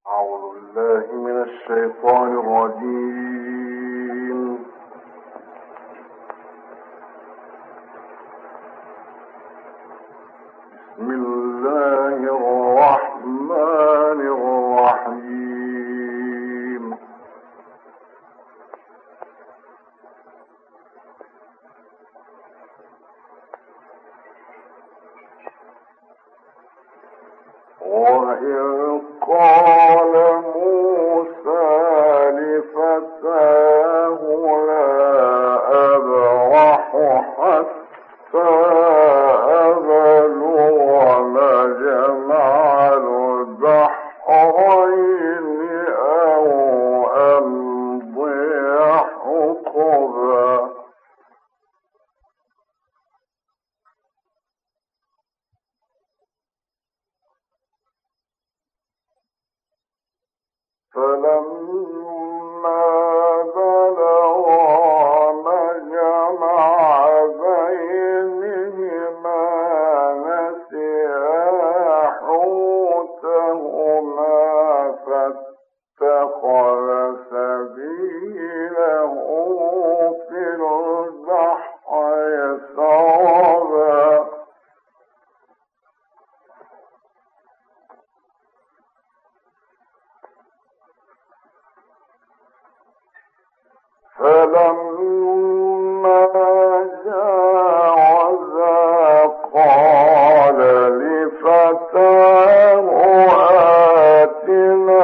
الشيطان الرجيم. بسم الله الرحمن الرحيم. وإذ قال موسى لفتاه لا أبرح حتى أبلغ مجمع البحرين أو أمضي حقبا. فلما بلغا مجمع بينهما نسيا حوتهما فاتخذ سبيله في البحر سربا. فلما جاوزا قال لفتاه آتنا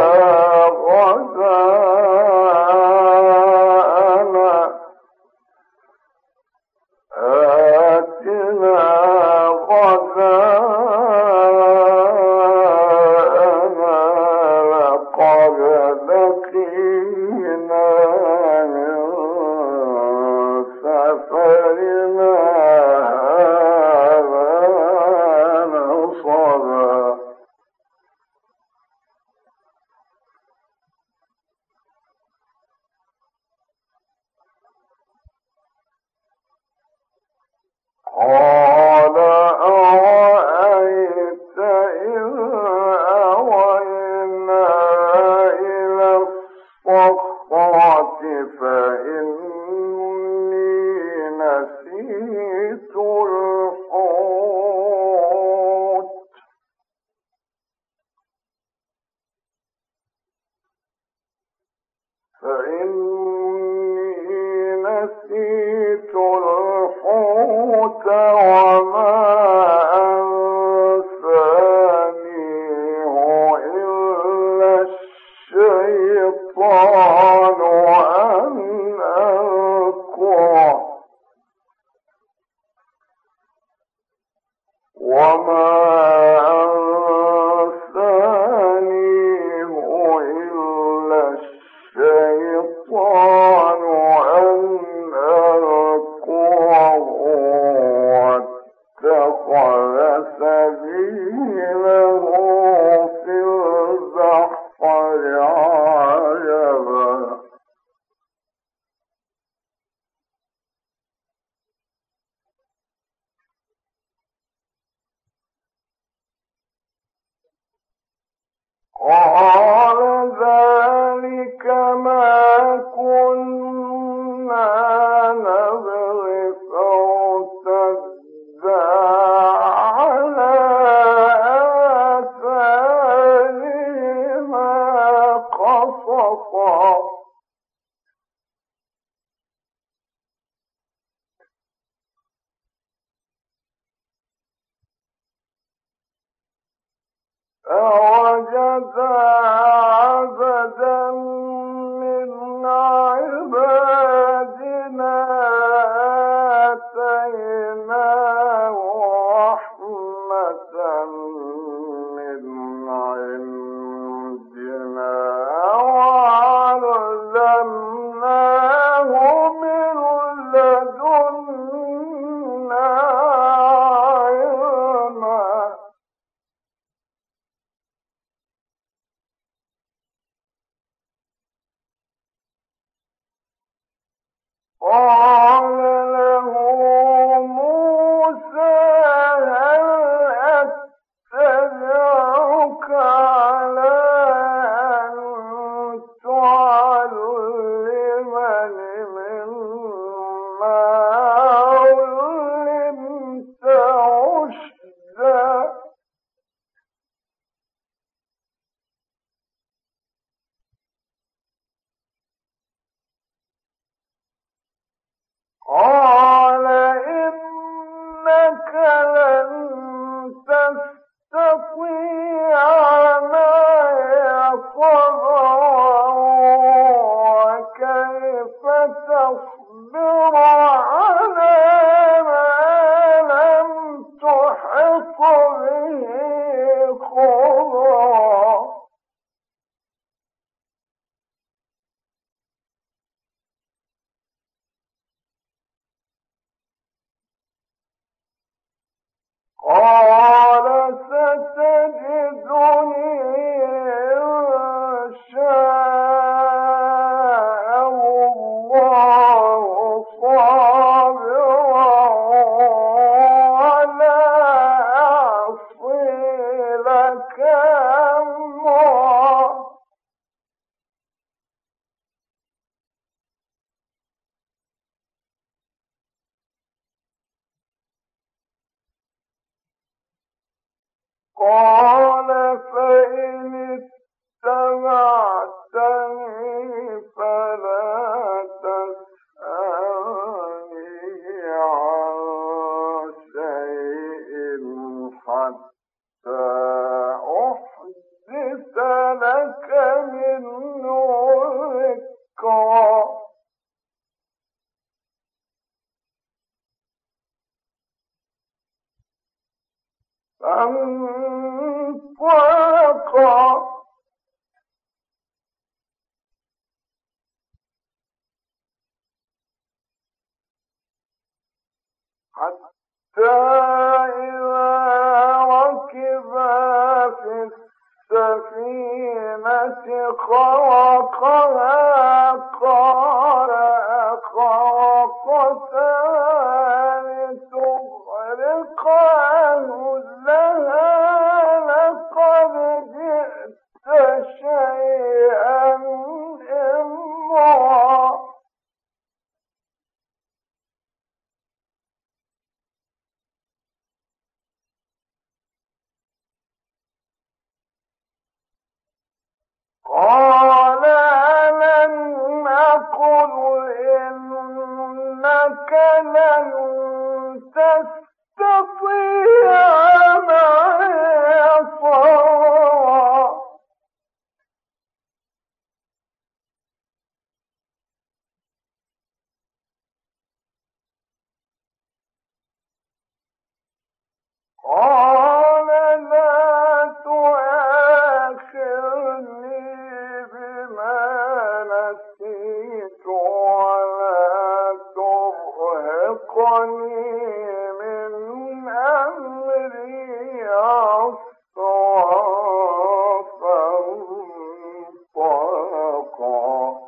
غداءنا لقد لقينا سفرنا هذا نصبا. قال أرأيت إذ أوينا إلى الصخرة فإني نسيت الحوت وما أنسانيه إلا الشيطان أن أذكره وما أنسانيه إلا الشيطان أن أذكره واتخذ سبيله في البحر عجبا. قال ذلك ما كنا نبغي فارتدا على آثارهما قصصا. فوجدا عبدا من عبادنا آتيناه رحمة من عندنا وعلمناه من لدنا علما. قال له موسى هل أتبعك على قال إنك لن تستطيع معي صبرا وكيف تصبر على ما لم تحط به خبرا. قال ستجدني إن شاء الله صابرا ولا أعصي لك أمرا. قال فإن اتبعتني فلا تسألني عن شيء حتى أحدث لك منه ذكرا. فانطلقا حتى إذا ركبا في السفينة خرقها قال أخرقتها لتغرق أهلها لقد جئت شيئا إمرا. قال ألم أقل إنك لن تستطيع معي صبرا. قال لا تؤاخذني بما نسيت ولا ترهقني من أمري عسرا. فانطلقا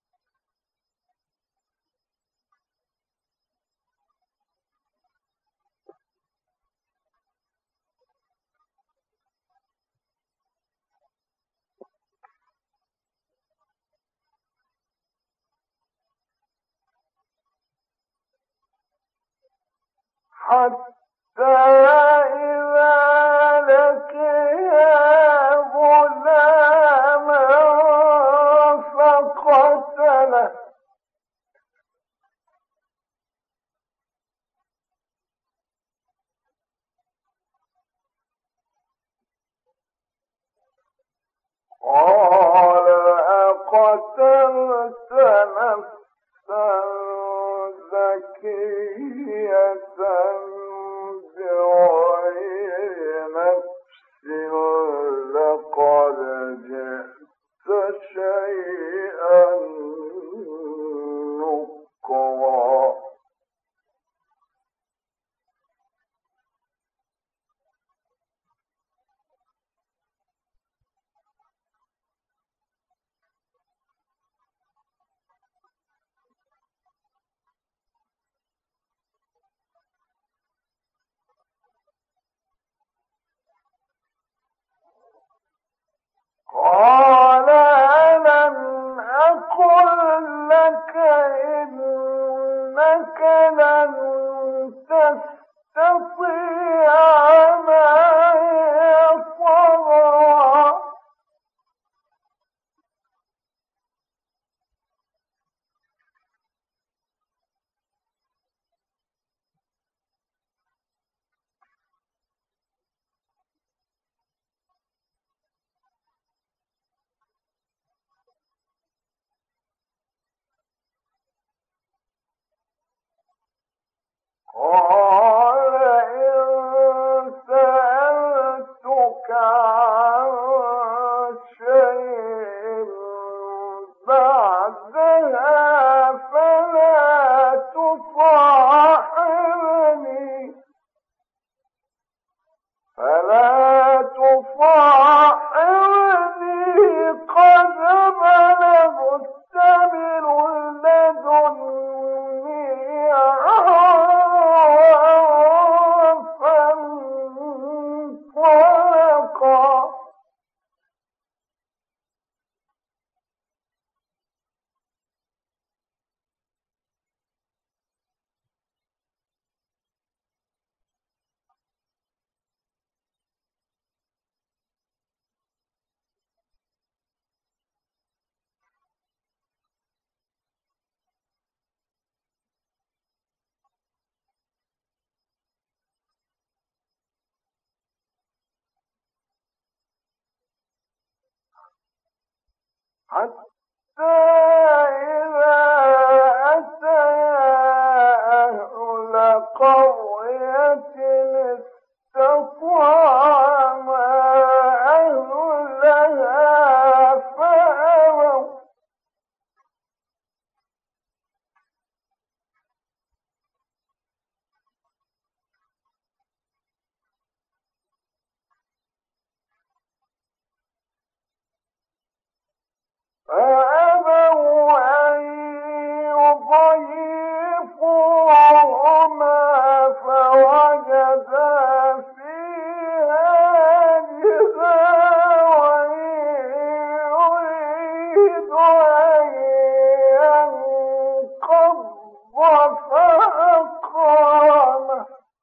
حتى إذا لقيا غلاما فقتله قال أقتلت نفسا زكية بغير نفس لقد جئت شيئا نكرا. حتى إذا أتيا أهل قرية استطعما أهلها فأبوا أن يضيفوهما فوجدا فيها جدارا يريد أن ينقض فأقامه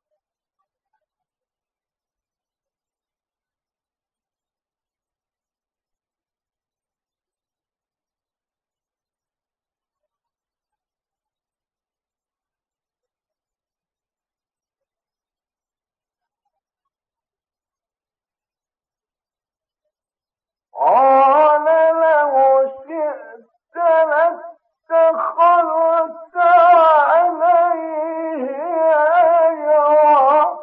قال له شئت لاتخذت عليه أجرا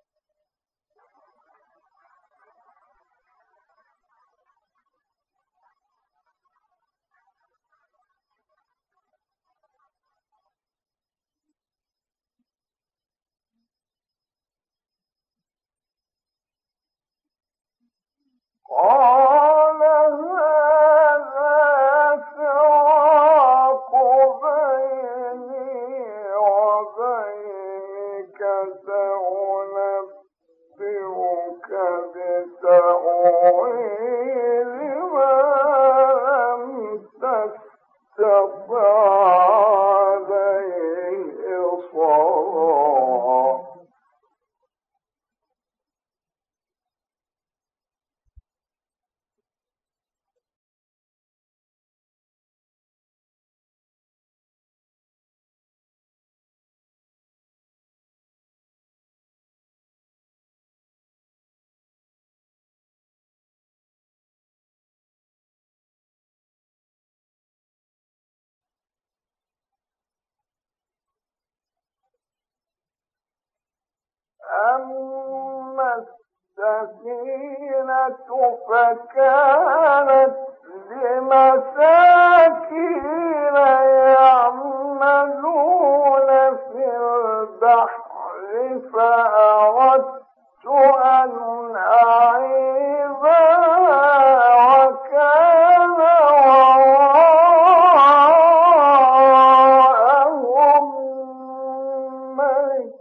قال هذا فراق بيني وبينك سأنبئك بتأويل ما لم تستطع عليه صبرا أما السفينة فكانت لمساكين يعملون في البحر فأردت أن أعيبها وكان وراءهم ملك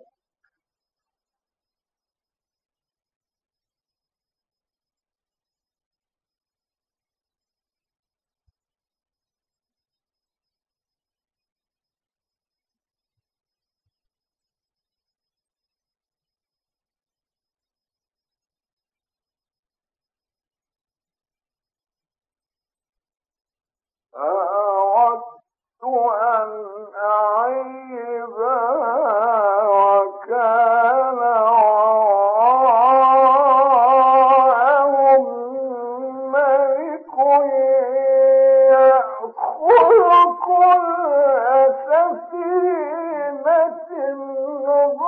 فأردت أن أعيبها وكان وراءهم ملك يأخذ كل سفينة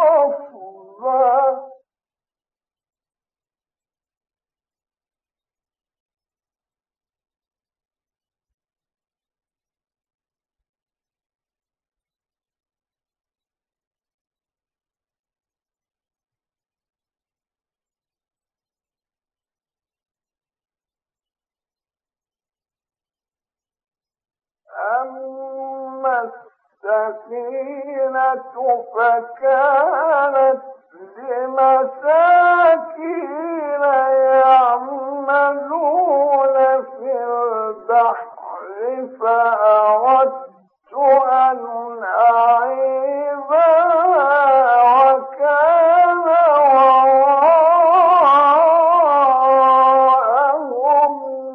وأما السفينة فكانت لمساكين يعملون في البحر فأردت أن أعيبها وكان وراءهم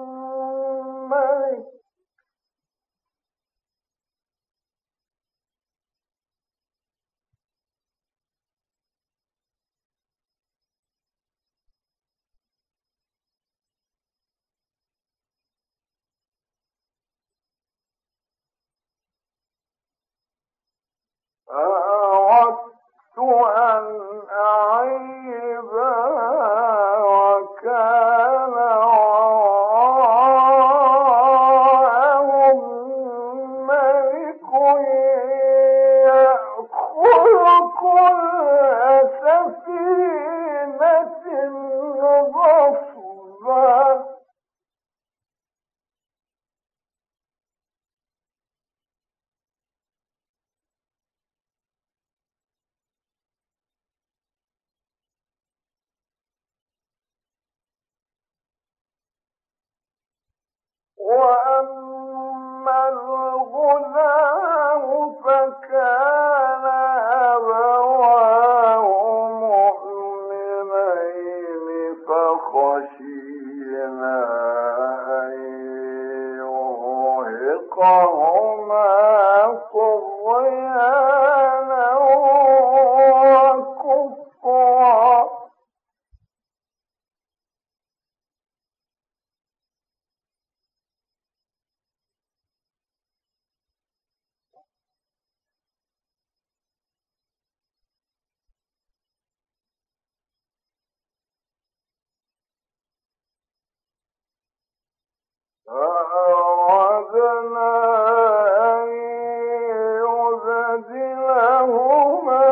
ملك فأردت أن أعيبها وكان وراءهم ملك يأخذ كل سفينة غصبا وأما الغلام فكان أبواه مؤمنين فخشينا أن يرهقهما طغيانا وكفرا فأردنا أن يبدلهما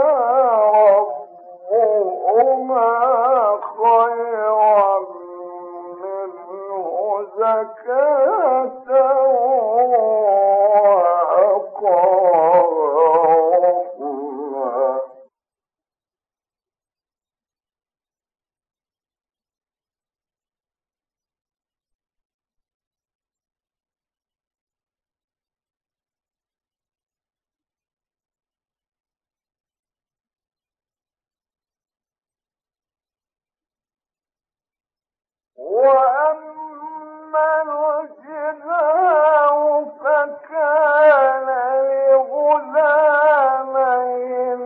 ربهما خيرا منه زكاة وأقرب رحما وأما الجدار فكان لغلامين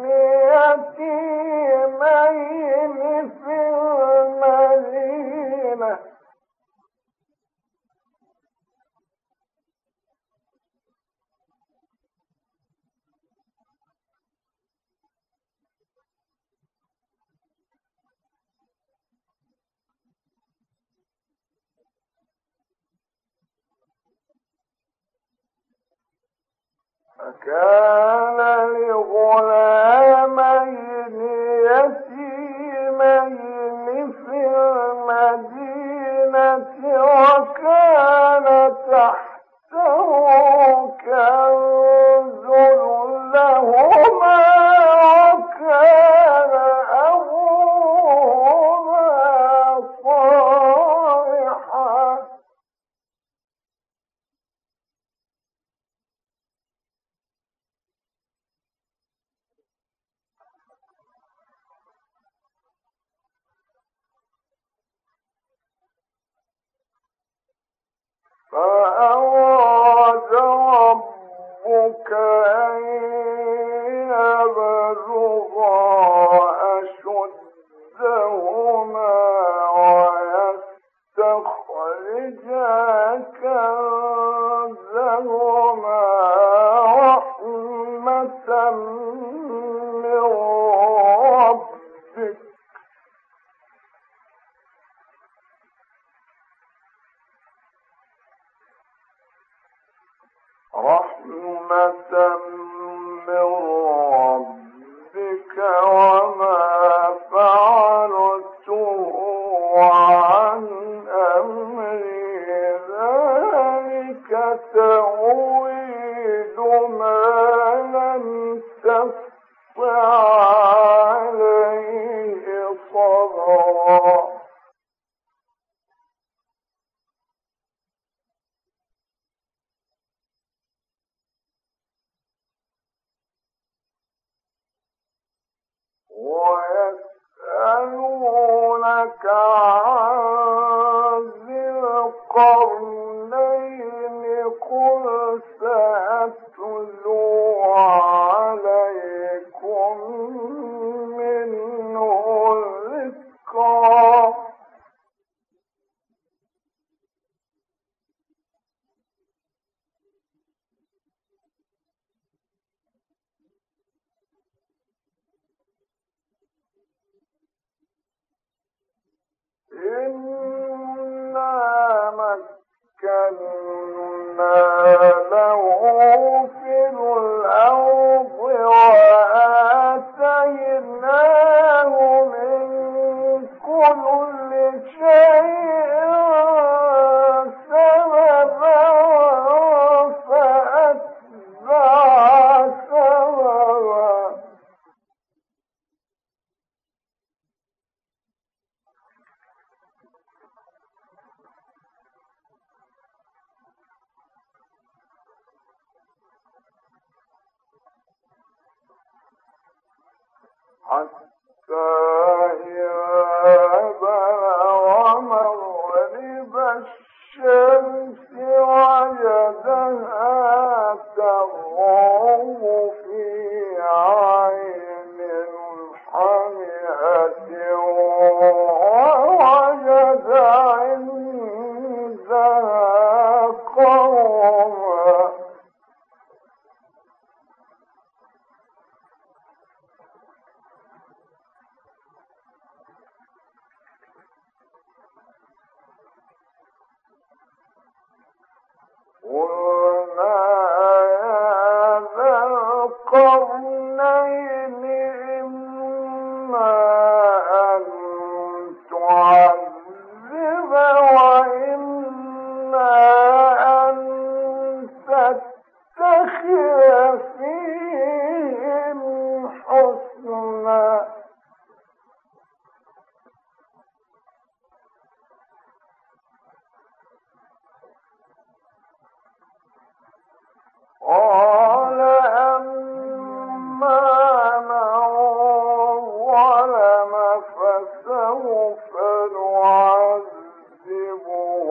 يتيمين في المدينة فكان لغلامين يتيمين في المدينة وكان تحته كنز لهما وكان أبوهما صالحا فأراد ربك أن يبلغا أشدهما ويستخرجا كنزهما رحمة من ربك وما فعلته عن أمري ذلك تأويل تريد ما لم تستطع عليه صبرا ويسألونك عن ذي القرنين قل سأتلو عليكم منه ذكرا إنا مكنا له في الأرض وآتيناه من كل شيء سببا فأتبع سببا حتى إذا بلغ مغرب الشمس وجدها تغرب في عين حمئة ووجد عندها قوما قلنا يا ذا القرنين إما أن تعذب وإما أن تتخذ فيهم حسنا قال أما من ظلم فسوف نعذبه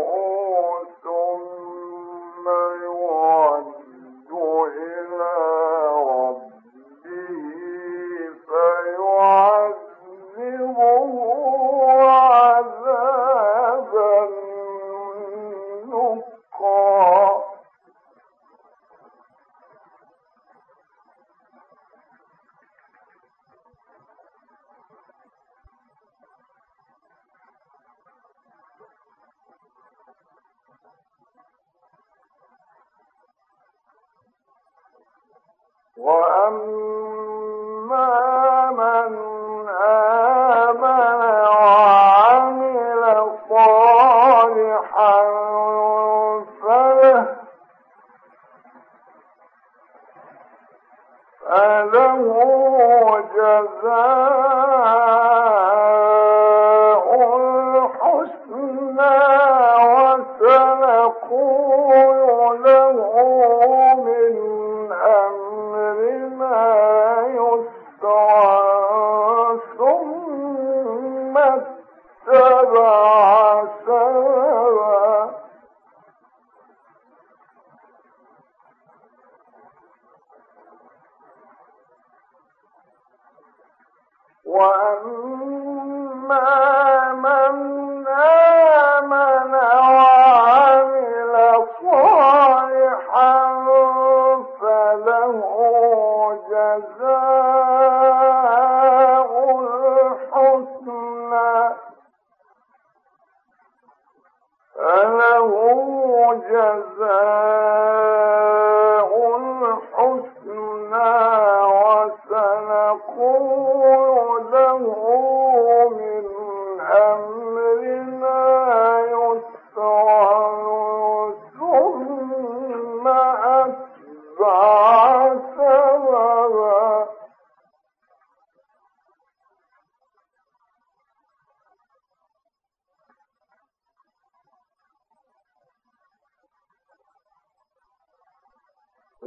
ثم يرد إلى ربه فيعذبه عذابا نكرا وأما من آمن وعمل صالحا فله جزاء الحسنى وسنقول له من أمرنا يسرا ثم اتبع سببا وأما من آمن وعمل صالحا فله جزاء الحسنى وسنقول له من أمرنا يسرا ثم أتبع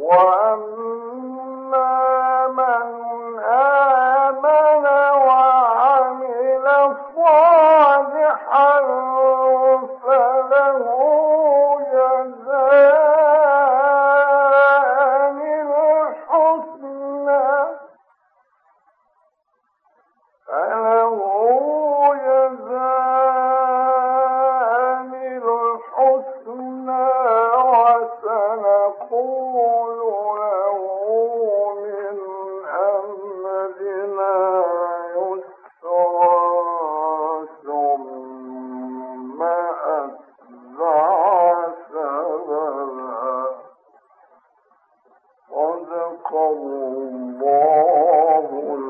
صدق الله